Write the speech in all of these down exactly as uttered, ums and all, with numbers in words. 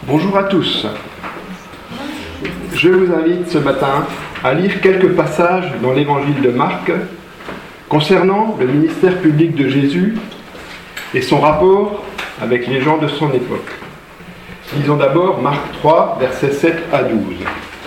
Bonjour à tous. Je vous invite ce matin à lire quelques passages dans l'évangile de Marc concernant le ministère public de Jésus et son rapport avec les gens de son époque. Lisons d'abord Marc trois, versets sept à douze.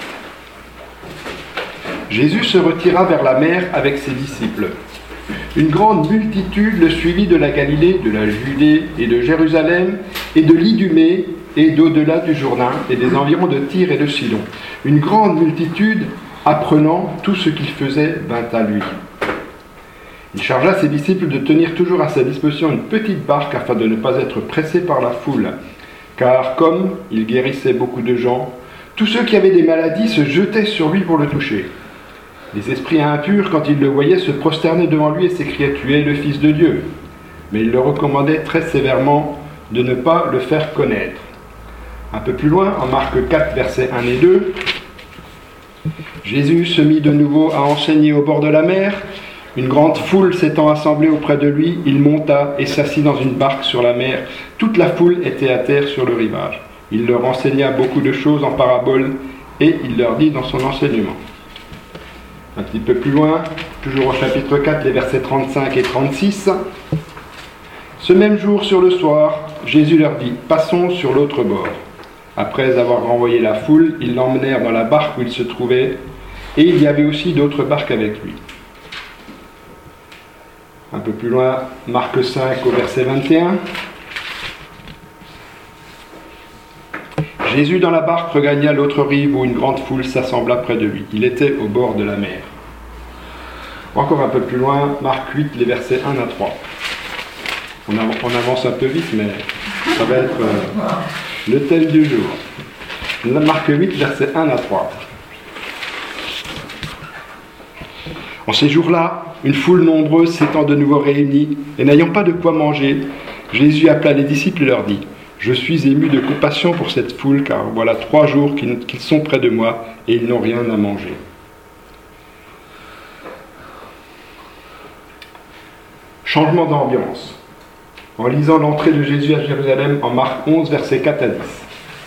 Jésus se retira vers la mer avec ses disciples. Une grande multitude le suivit de la Galilée, de la Judée et de Jérusalem et de l'Idumée et d'au-delà du Jourdain et des environs de Tyr et de Sidon. Une grande multitude, apprenant tout ce qu'il faisait, vint à lui. Il chargea ses disciples de tenir toujours à sa disposition une petite barque afin de ne pas être pressés par la foule. Car comme il guérissait beaucoup de gens, tous ceux qui avaient des maladies se jetaient sur lui pour le toucher. Les esprits impurs, quand ils le voyaient, se prosternaient devant lui et s'écriaient « Tu es le Fils de Dieu ». Mais il leur recommandait très sévèrement de ne pas le faire connaître. Un peu plus loin, en Marc quatre, versets un et deux, Jésus se mit de nouveau à enseigner au bord de la mer. Une grande foule s'étant assemblée auprès de lui, il monta et s'assit dans une barque sur la mer. Toute la foule était à terre sur le rivage. Il leur enseigna beaucoup de choses en paraboles et il leur dit dans son enseignement. Un petit peu plus loin, toujours au chapitre quatre, les versets trente-cinq et trente-six. Ce même jour, sur le soir, Jésus leur dit « Passons sur l'autre bord ». Après avoir renvoyé la foule, ils l'emmenèrent dans la barque où il se trouvait, et il y avait aussi d'autres barques avec lui. Un peu plus loin, Marc cinq au verset vingt et un. Jésus dans la barque regagna l'autre rive où une grande foule s'assembla près de lui. Il était au bord de la mer. Encore un peu plus loin, Marc huit, les versets un à trois. On, av- on avance un peu vite, mais ça va être euh, le thème du jour. Marc huit, versets un à trois. En ces jours-là, une foule nombreuse s'étant de nouveau réunie, et n'ayant pas de quoi manger, Jésus appela les disciples et leur dit « Je suis ému de compassion pour cette foule, car voilà trois jours qu'ils, qu'ils sont près de moi, et ils n'ont rien à manger. » Changement d'ambiance. En lisant l'entrée de Jésus à Jérusalem en Marc onze, versets quatre à dix.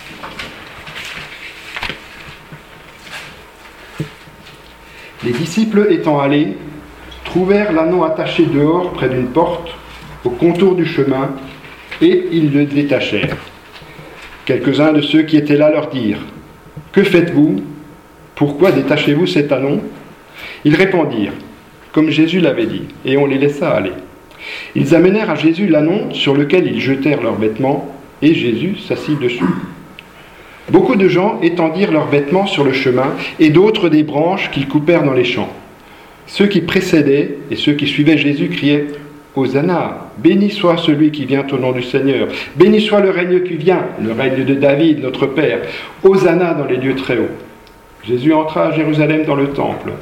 Les disciples étant allés, trouvèrent l'ânon attaché dehors près d'une porte, au contour du chemin, et ils le détachèrent. Quelques-uns de ceux qui étaient là leur dirent « Que faites-vous ? Pourquoi détachez-vous cet ânon ?» Ils répondirent « Comme Jésus l'avait dit », et on les laissa aller. Ils amenèrent à Jésus l'ânon sur lequel ils jetèrent leurs vêtements, et Jésus s'assit dessus. Beaucoup de gens étendirent leurs vêtements sur le chemin, et d'autres des branches qu'ils coupèrent dans les champs. Ceux qui précédaient et ceux qui suivaient Jésus criaient « Hosanna, béni soit celui qui vient au nom du Seigneur, béni soit le règne qui vient, le règne de David, notre Père, Hosanna dans les lieux très hauts. » Jésus entra à Jérusalem dans le temple.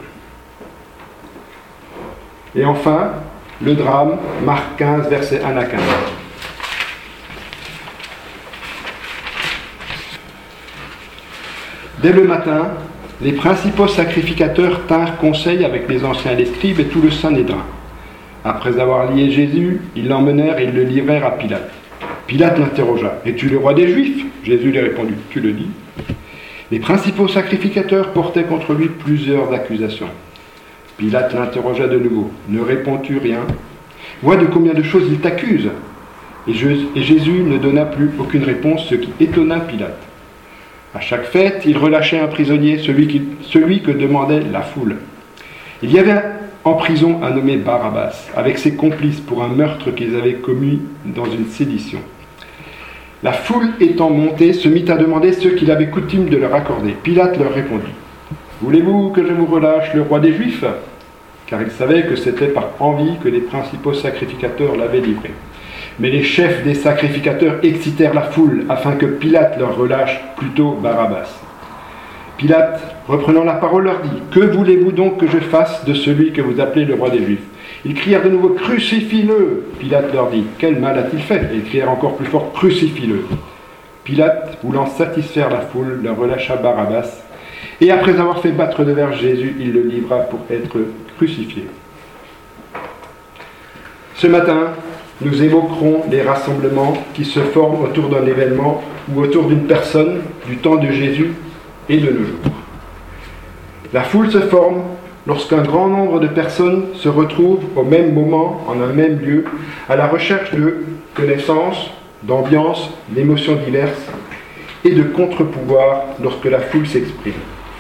Et enfin, le drame, Marc quinze, versets un à quinze. Dès le matin, les principaux sacrificateurs tinrent conseil avec les anciens et les scribes et tout le Sanhédrin. Après avoir lié Jésus, ils l'emmenèrent et ils le livrèrent à Pilate. Pilate l'interrogea. « Es-tu le roi des Juifs ?» Jésus lui répondit. « Tu le dis. » Les principaux sacrificateurs portaient contre lui plusieurs accusations. Pilate l'interrogea de nouveau. « Ne réponds-tu rien ? Vois de combien de choses il t'accuse ?» Et Jésus ne donna plus aucune réponse, ce qui étonna Pilate. À chaque fête, il relâchait un prisonnier, celui, qui, celui que demandait la foule. Il y avait en prison un nommé Barabbas, avec ses complices pour un meurtre qu'ils avaient commis dans une sédition. La foule étant montée, se mit à demander ce qu'il avait coutume de leur accorder. Pilate leur répondit « Voulez-vous que je vous relâche le roi des Juifs ?» Car il savait que c'était par envie que les principaux sacrificateurs l'avaient livré. Mais les chefs des sacrificateurs excitèrent la foule afin que Pilate leur relâche plutôt Barabbas. Pilate, reprenant la parole, leur dit « Que voulez-vous donc que je fasse de celui que vous appelez le roi des Juifs ?» Ils crièrent de nouveau « Crucifie-le » Pilate leur dit « Quel mal a-t-il fait ?» Et ils crièrent encore plus fort « Crucifie-le » Pilate, voulant satisfaire la foule, leur relâcha Barabbas. Et après avoir fait battre de verge Jésus, il le livra pour être crucifié. Ce matin, nous évoquerons les rassemblements qui se forment autour d'un événement ou autour d'une personne du temps de Jésus et de nos jours. La foule se forme lorsqu'un grand nombre de personnes se retrouvent au même moment, en un même lieu, à la recherche de connaissances, d'ambiance, d'émotions diverses et de contre-pouvoirs lorsque la foule s'exprime.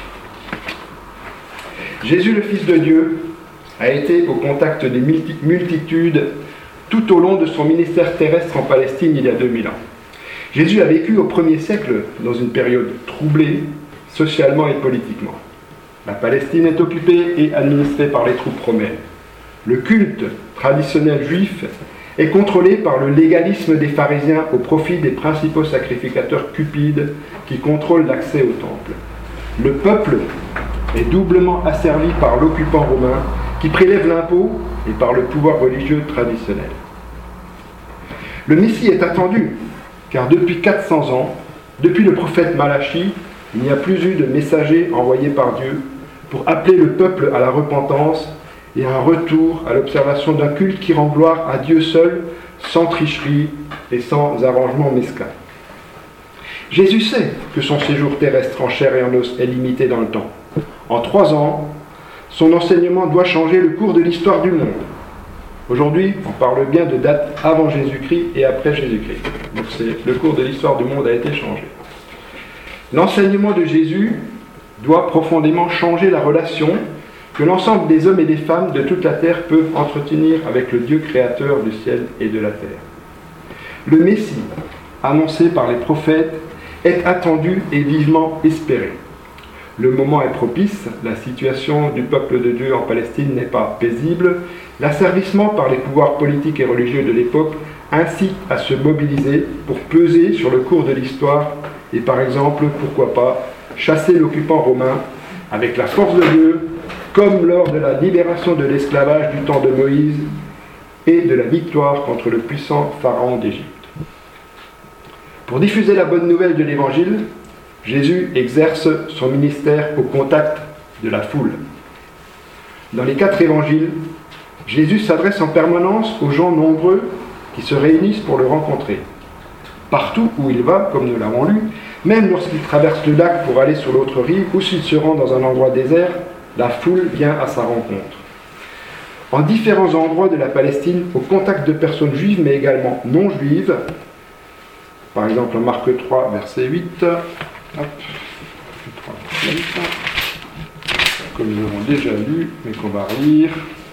Jésus, le Fils de Dieu, a été au contact des multitudes tout au long de son ministère terrestre en Palestine il y a deux mille ans. Jésus a vécu au premier siècle dans une période troublée, socialement et politiquement. La Palestine est occupée et administrée par les troupes romaines. Le culte traditionnel juif est contrôlé par le légalisme des pharisiens au profit des principaux sacrificateurs cupides qui contrôlent l'accès au temple. Le peuple est doublement asservi par l'occupant romain qui prélève l'impôt et par le pouvoir religieux traditionnel. Le Messie est attendu, car depuis quatre cents ans, depuis le prophète Malachie, il n'y a plus eu de messager envoyé par Dieu pour appeler le peuple à la repentance et à un retour à l'observation d'un culte qui rend gloire à Dieu seul, sans tricherie et sans arrangement mesquin. Jésus sait que son séjour terrestre en chair et en os est limité dans le temps. En trois ans, son enseignement doit changer le cours de l'histoire du monde. Aujourd'hui, on parle bien de date avant Jésus-Christ et après Jésus-Christ. Donc c'est, le cours de l'histoire du monde a été changé. L'enseignement de Jésus doit profondément changer la relation que l'ensemble des hommes et des femmes de toute la terre peuvent entretenir avec le Dieu créateur du ciel et de la terre. Le Messie, annoncé par les prophètes, est attendu et vivement espéré. Le moment est propice, la situation du peuple de Dieu en Palestine n'est pas paisible, l'asservissement par les pouvoirs politiques et religieux de l'époque incite à se mobiliser pour peser sur le cours de l'histoire et par exemple, pourquoi pas, chasser l'occupant romain avec la force de Dieu, comme lors de la libération de l'esclavage du temps de Moïse et de la victoire contre le puissant pharaon d'Égypte. Pour diffuser la bonne nouvelle de l'Évangile, Jésus exerce son ministère au contact de la foule. Dans les quatre évangiles, Jésus s'adresse en permanence aux gens nombreux qui se réunissent pour le rencontrer. Partout où il va, comme nous l'avons lu, même lorsqu'il traverse le lac pour aller sur l'autre rive ou s'il se rend dans un endroit désert, la foule vient à sa rencontre. En différents endroits de la Palestine, au contact de personnes juives mais également non juives, par exemple en Marc trois, verset huit, hop, trois, huit, comme nous l'avons déjà lu, mais qu'on va lire,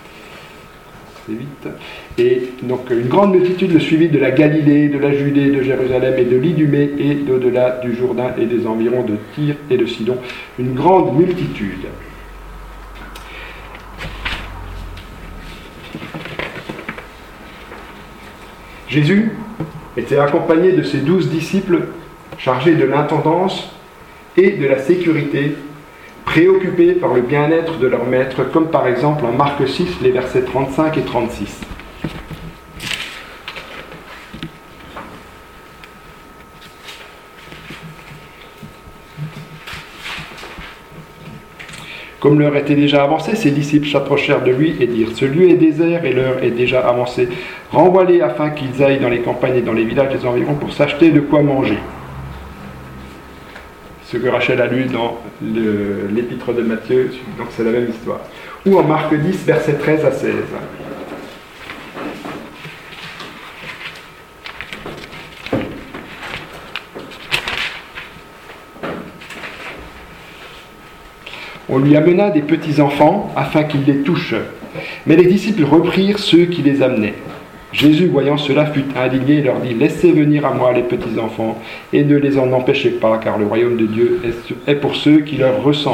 verset huit. Et donc une grande multitude le suivit de la Galilée, de la Judée, de Jérusalem et de l'Idumée et d'au-delà du Jourdain et des environs de Tyr et de Sidon. Une grande multitude. Jésus était accompagné de ses douze disciples chargés de l'intendance et de la sécurité, préoccupés par le bien-être de leur maître, comme par exemple en Marc six, les versets trente-cinq et trente-six. Comme l'heure était déjà avancée, ses disciples s'approchèrent de lui et dirent « Ce lieu est désert et l'heure est déjà avancée. Renvoie-les afin qu'ils aillent dans les campagnes et dans les villages des environs pour s'acheter de quoi manger. » Ce que Rachel a lu dans le, l'épître de Matthieu, donc c'est la même histoire. Ou en Marc dix, versets treize à seize. On lui amena des petits-enfants afin qu'il les touche. Mais les disciples reprirent ceux qui les amenaient. Jésus, voyant cela, fut indigné et leur dit « Laissez venir à moi les petits-enfants et ne les en empêchez pas, car le royaume de Dieu est pour ceux qui leur ressemblent. »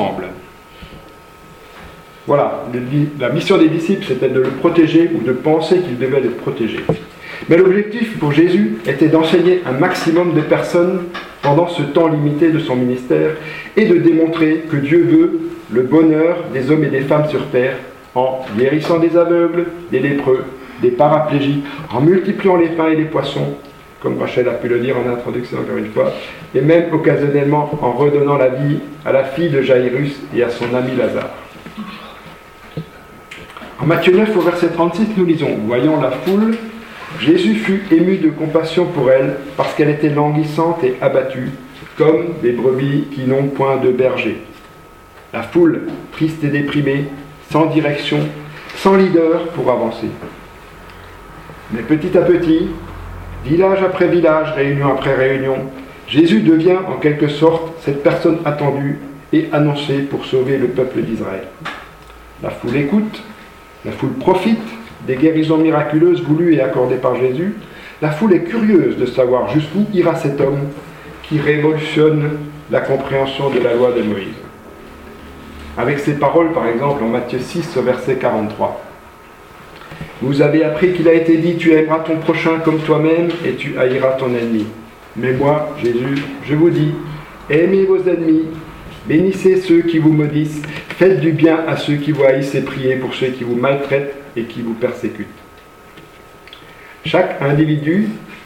Voilà, la mission des disciples, c'était de le protéger ou de penser qu'il devait le protéger. Mais l'objectif pour Jésus était d'enseigner un maximum de personnes pendant ce temps limité de son ministère et de démontrer que Dieu veut le bonheur des hommes et des femmes sur terre en guérissant des aveugles, des lépreux, des paraplégiques, en multipliant les pains et les poissons, comme Rachel a pu le dire en introduction encore une fois, et même occasionnellement en redonnant la vie à la fille de Jaïrus et à son ami Lazare. En Matthieu neuf au verset trente-six, nous lisons « Voyant la foule, Jésus fut ému de compassion pour elle parce qu'elle était languissante et abattue, comme des brebis qui n'ont point de berger. La foule, triste et déprimée, sans direction, sans leader pour avancer. Mais petit à petit, village après village, réunion après réunion, Jésus devient en quelque sorte cette personne attendue et annoncée pour sauver le peuple d'Israël. La foule écoute, la foule profite des guérisons miraculeuses voulues et accordées par Jésus. La foule est curieuse de savoir jusqu'où ira cet homme qui révolutionne la compréhension de la loi de Moïse. Avec ces paroles, par exemple, en Matthieu six, au verset quarante-trois. Vous avez appris qu'il a été dit, tu aimeras ton prochain comme toi-même et tu haïras ton ennemi. Mais moi, Jésus, je vous dis, aimez vos ennemis, bénissez ceux qui vous maudissent, faites du bien à ceux qui vous haïssent et priez pour ceux qui vous maltraitent et qui vous persécutent. Chaque individu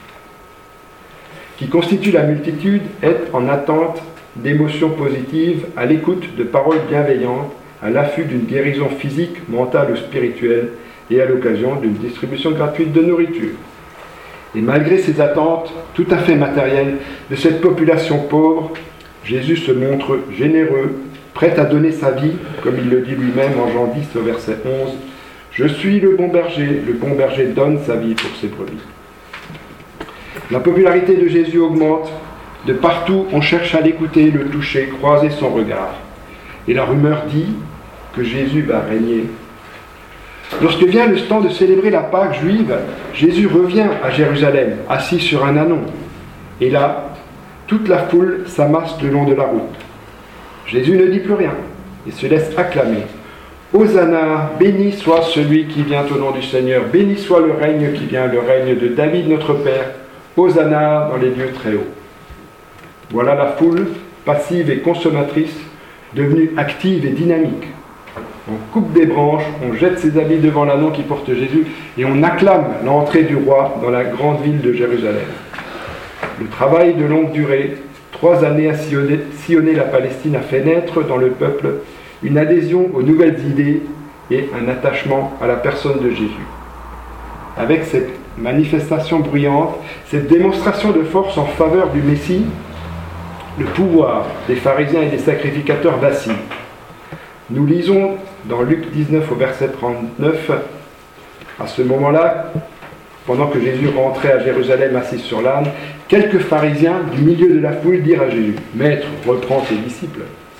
qui constitue la multitude est en attente d'émotions positives, à l'écoute de paroles bienveillantes, à l'affût d'une guérison physique, mentale ou spirituelle et à l'occasion d'une distribution gratuite de nourriture. Et malgré ces attentes tout à fait matérielles de cette population pauvre, Jésus se montre généreux, prêt à donner sa vie, comme il le dit lui-même en Jean dix au verset onze. « Je suis le bon berger, le bon berger donne sa vie pour ses brebis. » La popularité de Jésus augmente. De partout, on cherche à l'écouter, le toucher, croiser son regard. Et la rumeur dit que Jésus va régner. Lorsque vient le temps de célébrer la Pâque juive, Jésus revient à Jérusalem, assis sur un ânon. Et là, toute la foule s'amasse le long de la route. Jésus ne dit plus rien et se laisse acclamer. Hosanna, béni soit celui qui vient au nom du Seigneur, béni soit le règne qui vient, le règne de David notre Père. Hosanna dans les lieux très hauts. Voilà la foule, passive et consommatrice, devenue active et dynamique. On coupe des branches, on jette ses habits devant l'ânon qui porte Jésus et on acclame l'entrée du roi dans la grande ville de Jérusalem. Le travail de longue durée, trois années à sillonner, sillonner la Palestine, a fait naître dans le peuple une adhésion aux nouvelles idées et un attachement à la personne de Jésus. Avec cette manifestation bruyante, cette démonstration de force en faveur du Messie, le pouvoir des pharisiens et des sacrificateurs vacille. Nous lisons dans Luc dix-neuf au verset trente-neuf, à ce moment-là, pendant que Jésus rentrait à Jérusalem assis sur l'âne, quelques pharisiens du milieu de la foule dirent à Jésus, « Maître, reprends tes disciples. »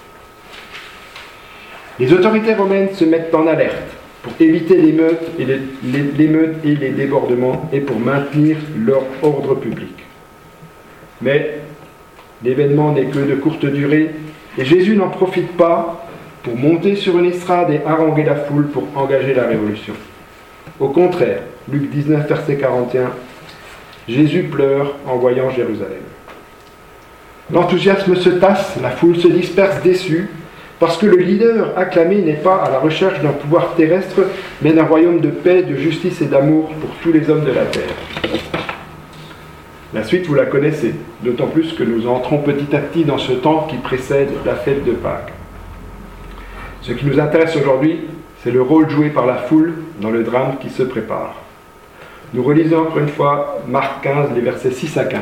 Les autorités romaines se mettent en alerte pour éviter l'émeute et les, les, l'émeute et les débordements et pour maintenir leur ordre public. Mais l'événement n'est que de courte durée et Jésus n'en profite pas pour monter sur une estrade et haranguer la foule pour engager la révolution. Au contraire, Luc dix-neuf, verset quarante et un, Jésus pleure en voyant Jérusalem. L'enthousiasme se tasse, la foule se disperse déçue, parce que le leader acclamé n'est pas à la recherche d'un pouvoir terrestre, mais d'un royaume de paix, de justice et d'amour pour tous les hommes de la terre. La suite, vous la connaissez, d'autant plus que nous entrons petit à petit dans ce temps qui précède la fête de Pâques. Ce qui nous intéresse aujourd'hui, c'est le rôle joué par la foule dans le drame qui se prépare. Nous relisons encore une fois Marc quinze, les versets six à quinze.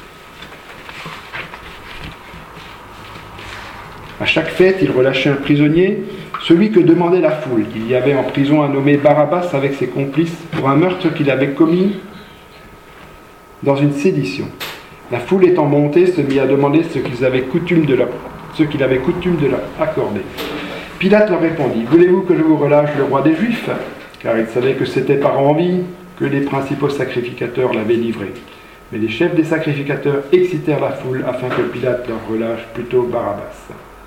À chaque fête, il relâchait un prisonnier, celui que demandait la foule. Il y avait en prison un nommé Barabbas avec ses complices pour un meurtre qu'il avait commis dans une sédition. La foule étant montée se mit à demander ce qu'ils avaient coutume de leur, ce qu'il avait coutume de leur accorder. Pilate leur répondit, « Voulez-vous que je vous relâche le roi des Juifs ?» Car il savait que c'était par envie que les principaux sacrificateurs l'avaient livré. Mais les chefs des sacrificateurs excitèrent la foule afin que Pilate leur relâche plutôt Barabbas.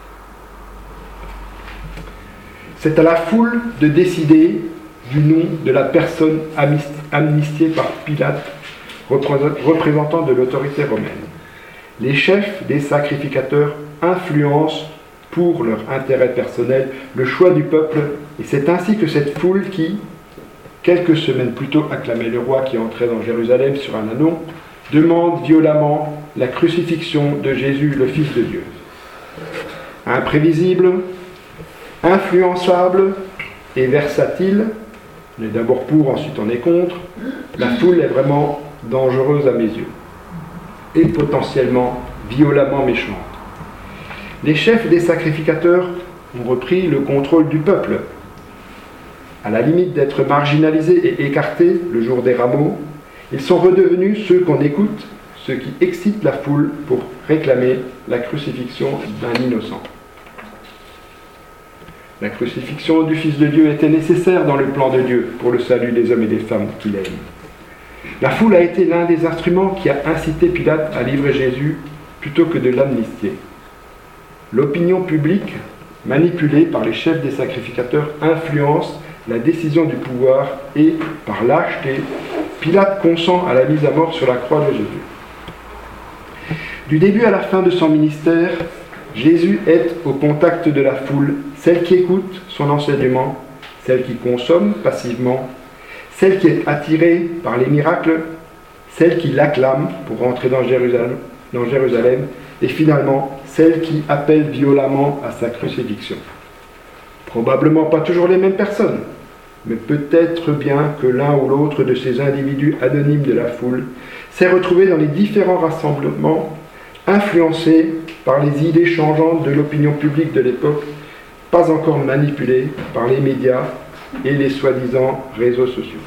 C'est à la foule de décider du nom de la personne amnistiée par Pilate, représentant de l'autorité romaine. Les chefs des sacrificateurs influencent pour leur intérêt personnel le choix du peuple, et c'est ainsi que cette foule qui, quelques semaines plus tôt, acclamait le roi qui entrait dans Jérusalem sur un ânon, demande violemment la crucifixion de Jésus, le Fils de Dieu. Imprévisible, influençable et versatile, On est d'abord pour, ensuite on est contre. La foule est vraiment dangereuse à mes yeux et potentiellement violemment méchante. Les chefs des sacrificateurs ont repris le contrôle du peuple. À la limite d'être marginalisés et écartés le jour des rameaux, ils sont redevenus ceux qu'on écoute, ceux qui excitent la foule pour réclamer la crucifixion d'un innocent. La crucifixion du Fils de Dieu était nécessaire dans le plan de Dieu pour le salut des hommes et des femmes qu'il aime. La foule a été l'un des instruments qui a incité Pilate à livrer Jésus plutôt que de l'amnistier. L'opinion publique, manipulée par les chefs des sacrificateurs, influence la décision du pouvoir et, par lâcheté, Pilate consent à la mise à mort sur la croix de Jésus. Du début à la fin de son ministère, Jésus est au contact de la foule, celle qui écoute son enseignement, celle qui consomme passivement, celle qui est attirée par les miracles, celle qui l'acclame pour rentrer dans Jérusalem, dans Jérusalem, et finalement celle qui appelle violemment à sa crucifixion. Probablement pas toujours les mêmes personnes, mais peut-être bien que l'un ou l'autre de ces individus anonymes de la foule s'est retrouvé dans les différents rassemblements, influencé par les idées changeantes de l'opinion publique de l'époque, pas encore manipulées par les médias et les soi-disant réseaux sociaux.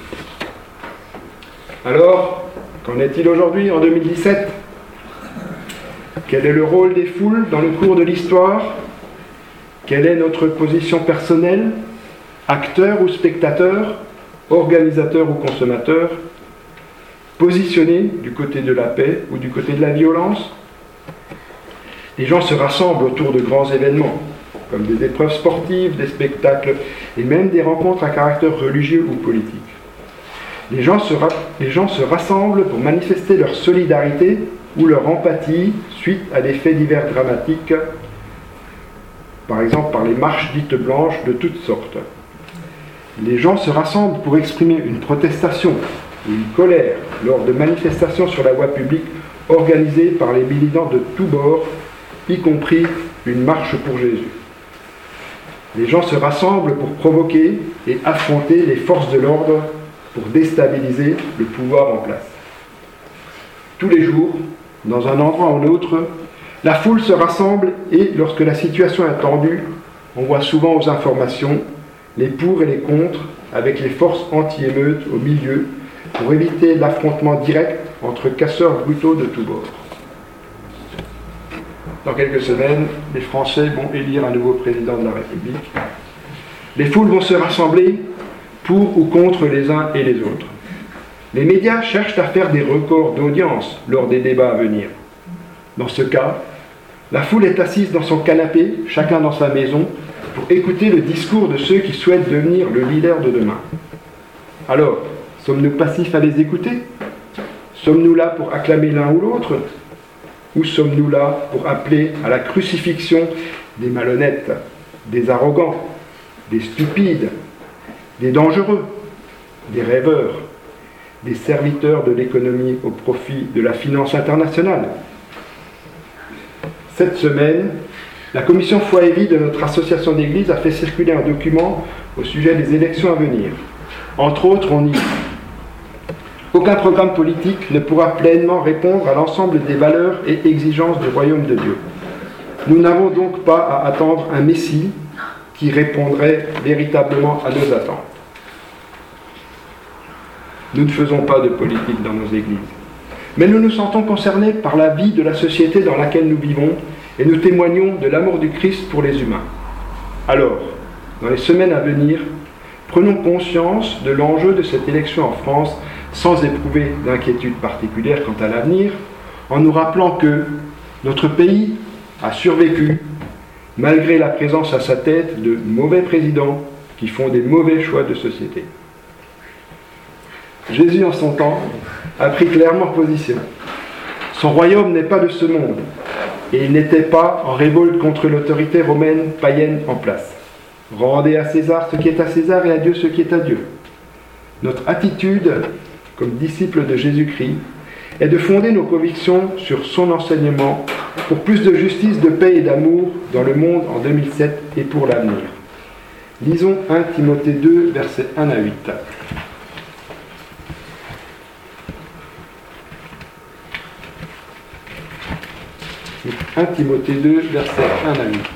Alors, qu'en est-il aujourd'hui, en deux mille dix-sept ? Quel est le rôle des foules dans le cours de l'histoire ? Quelle est notre position personnelle ? Acteur ou spectateur ? Organisateur ou consommateur ? Positionné du côté de la paix ou du côté de la violence ? Les gens se rassemblent autour de grands événements, comme des épreuves sportives, des spectacles et même des rencontres à caractère religieux ou politique. Les gens se, ra- les gens se rassemblent pour manifester leur solidarité ou leur empathie suite à des faits divers dramatiques, par exemple par les marches dites blanches de toutes sortes. Les gens se rassemblent pour exprimer une protestation ou une colère lors de manifestations sur la voie publique organisées par les militants de tous bords, y compris une marche pour Jésus. Les gens se rassemblent pour provoquer et affronter les forces de l'ordre pour déstabiliser le pouvoir en place. Tous les jours, dans un endroit ou l'autre, la foule se rassemble et, lorsque la situation est tendue, on voit souvent aux informations les pour et les contre avec les forces anti-émeutes au milieu pour éviter l'affrontement direct entre casseurs brutaux de tous bords. Dans quelques semaines, les Français vont élire un nouveau président de la République. Les foules vont se rassembler pour ou contre les uns et les autres. Les médias cherchent à faire des records d'audience lors des débats à venir. Dans ce cas, la foule est assise dans son canapé, chacun dans sa maison, pour écouter le discours de ceux qui souhaitent devenir le leader de demain. Alors, sommes-nous passifs à les écouter ? Sommes-nous là pour acclamer l'un ou l'autre ? Ou sommes-nous là pour appeler à la crucifixion des malhonnêtes, des arrogants, des stupides, des dangereux, des rêveurs, des serviteurs de l'économie au profit de la finance internationale ? Cette semaine, la commission Foi et Vie de notre association d'église a fait circuler un document au sujet des élections à venir. Entre autres, on y dit « Aucun programme politique ne pourra pleinement répondre à l'ensemble des valeurs et exigences du royaume de Dieu. Nous n'avons donc pas à attendre un Messie qui répondrait véritablement à nos attentes. Nous ne faisons pas de politique dans nos églises, mais nous nous sentons concernés par la vie de la société dans laquelle nous vivons et nous témoignons de l'amour du Christ pour les humains. Alors, dans les semaines à venir, prenons conscience de l'enjeu de cette élection en France sans éprouver d'inquiétude particulière quant à l'avenir, en nous rappelant que notre pays a survécu malgré la présence à sa tête de mauvais présidents qui font des mauvais choix de société. Jésus, en son temps, a pris clairement position. Son royaume n'est pas de ce monde, et il n'était pas en révolte contre l'autorité romaine païenne en place. Rendez à César ce qui est à César et à Dieu ce qui est à Dieu. Notre attitude, comme disciples de Jésus-Christ, est de fonder nos convictions sur son enseignement pour plus de justice, de paix et d'amour dans le monde en deux mille sept et pour l'avenir. Lisons un Timothée deux, versets un à huit. un Timothée deux, versets un à huit.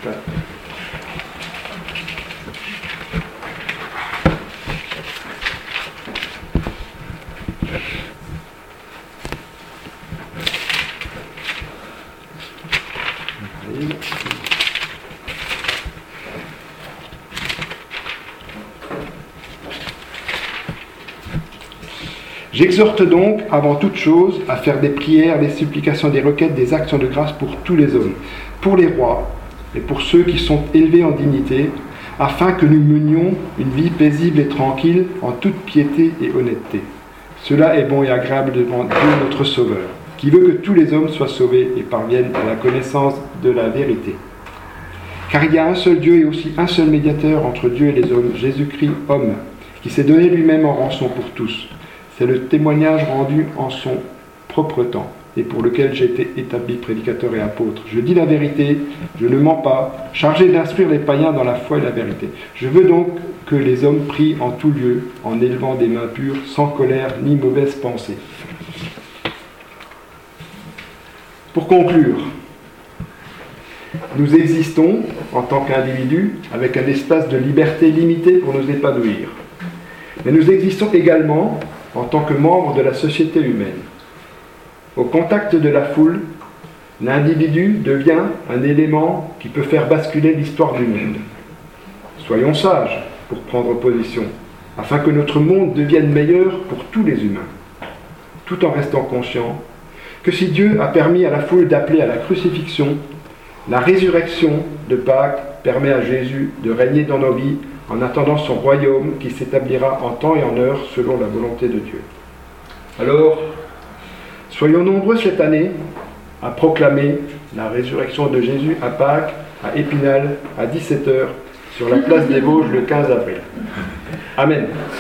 J'exhorte donc, avant toute chose, à faire des prières, des supplications, des requêtes, des actions de grâce pour tous les hommes, pour les rois et pour ceux qui sont élevés en dignité, afin que nous menions une vie paisible et tranquille en toute piété et honnêteté. Cela est bon et agréable devant Dieu notre Sauveur, qui veut que tous les hommes soient sauvés et parviennent à la connaissance de la vérité. Car il y a un seul Dieu et aussi un seul médiateur entre Dieu et les hommes, Jésus-Christ, homme, qui s'est donné lui-même en rançon pour tous. C'est le témoignage rendu en son propre temps et pour lequel j'ai été établi prédicateur et apôtre. Je dis la vérité, je ne mens pas, chargé d'instruire les païens dans la foi et la vérité. Je veux donc que les hommes prient en tout lieu, en élevant des mains pures, sans colère ni mauvaise pensée. Pour conclure, nous existons en tant qu'individus avec un espace de liberté limité pour nous épanouir. Mais nous existons également en tant que membres de la société humaine. Au contact de la foule, l'individu devient un élément qui peut faire basculer l'histoire du monde. Soyons sages pour prendre position, afin que notre monde devienne meilleur pour tous les humains, tout en restant conscients que si Dieu a permis à la foule d'appeler à la crucifixion, la résurrection de Pâques permet à Jésus de régner dans nos vies en attendant son royaume qui s'établira en temps et en heure selon la volonté de Dieu. Alors, soyons nombreux cette année à proclamer la résurrection de Jésus à Pâques, à Épinal, à dix-sept heures, sur la place des Vosges le quinze avril. Amen.